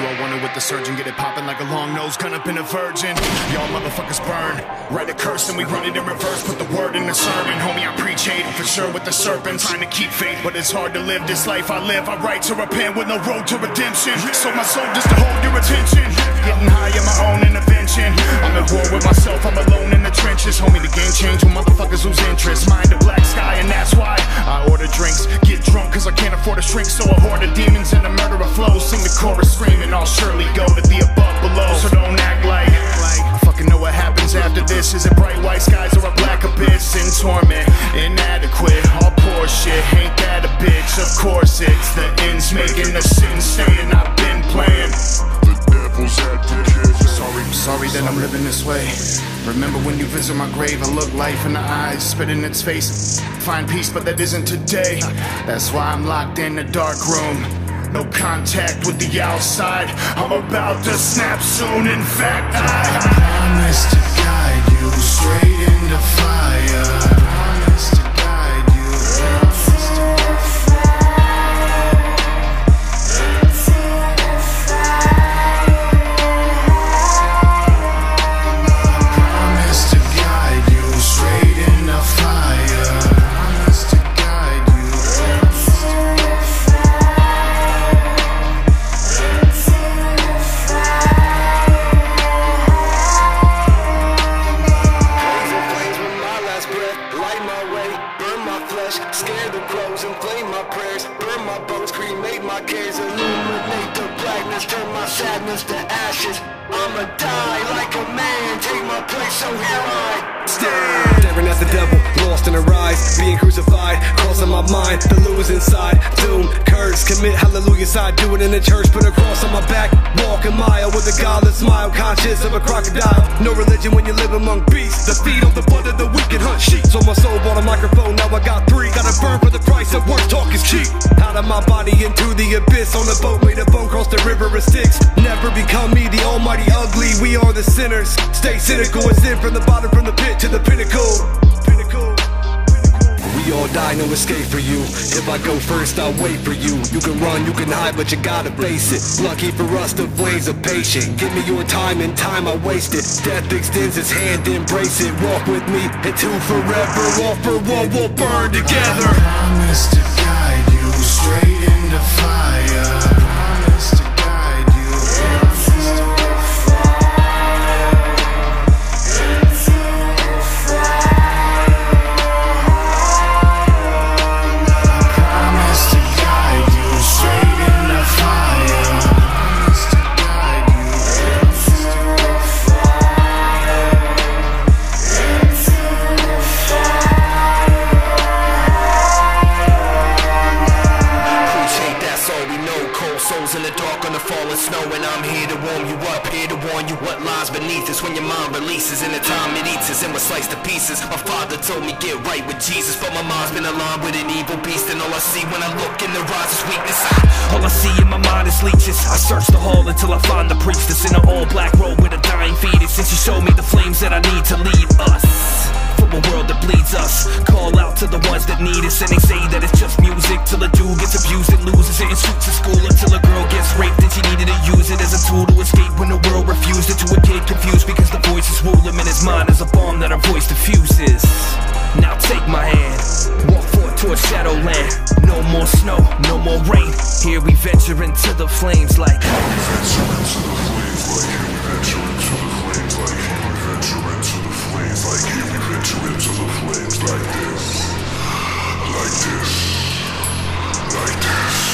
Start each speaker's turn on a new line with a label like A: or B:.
A: I wanted with the surgeon, get it popping like a long nose gun up in a virgin. Y'all motherfuckers burn, write a curse and we run it in reverse, put the word in the sermon. Homie, I preach hate for sure with the serpent, trying to keep faith, but it's hard to live this life I live. I write to repent with no road to redemption, sold my soul just to hold your attention. Getting high in my own intervention, I'm at war with myself, I'm alone in the trenches. Homie, the game changed when motherfuckers lose interest. Mind a black sky and that's why I order drinks, get drunk cause I can't afford a shrink. So I hoard the demons and the murderer flows, sing the chorus screaming, I'll surely go to the above below. So don't act like I fucking know what happens after this. Is it bright white skies or a black abyss? In torment, inadequate, all poor shit. Ain't that a bitch? Of course it's the ends making the sin staying. I've been playing the devil's advocate. Sorry that I'm living this way. Remember when you visit my grave, I look life in the eyes, spit in its face, find peace, but that isn't today. That's why I'm locked in a dark room, no contact with the outside. I'm about to snap soon. In fact, I promise to guide you straight into fire. Promise to guide you. Promise to guide you straight into fire. Promise to guide you.
B: Scare the crows, inflame my prayers, burn my bones, cremate my cares, illuminate the blackness, turn my sadness to ashes. I'ma die like a man, take my place, so here I stand.
C: Staring at the devil, lost in a rise, being crucified, crossing my mind, the lose inside, doom, curse, commit hallelujah side, do it in the church, put a cross on my back, walk a mile with a godless smile, conscious of a crocodile. No religion when you live among beasts, the feed on the blood of the wicked, hunt sheep. So my soul bought a microphone, now I got 3, gotta burn for the price of work, talk is cheap. Out of my body into the abyss, on a boat made of bone, cross the river of Styx. Never become me, the almighty ugly, we are the sinners. Stay cynical and sin from the bottom, from the pit to the pinnacle. We all die, no escape for you. If I go first, I'll wait for you. You can run, you can hide, but you gotta face it. Lucky for us, the flames are patient. Give me your time and time I wasted. Death extends its hand, embrace it. Walk with me into forever. All for one, we'll burn together.
A: I promise to guide you straight into fire. Promise to guide you.
B: Souls in the dark on the falling snow, and I'm here to warm you up, here to warn you what lies beneath us. When your mind releases in the time it eats us and we're sliced to pieces. My father told me get right with Jesus, but my mind's been aligned with an evil beast, and all I see when I look in their eyes is weakness. All I see in my mind is leeches. I search the hall until I find the priestess in an all-black robe with a dying fetus, and she showed me the flames that I need to lead us from a world that bleeds us. Call out to the ones that need us, and they say that it's just music till a dude gets abused and loses it in suits at school, until a girl gets raped and she needed to use it as a tool to escape when the world refused it. To a kid confused because the voices rule him, and his mind is a bomb that our voice diffuses. Now take my hand, walk forth towards Shadowland. No more snow, no more rain. Here we venture into the flames like venture into the flames like you venture into the flames like you venture into the flames like you venture into the flames like this, like this, like this.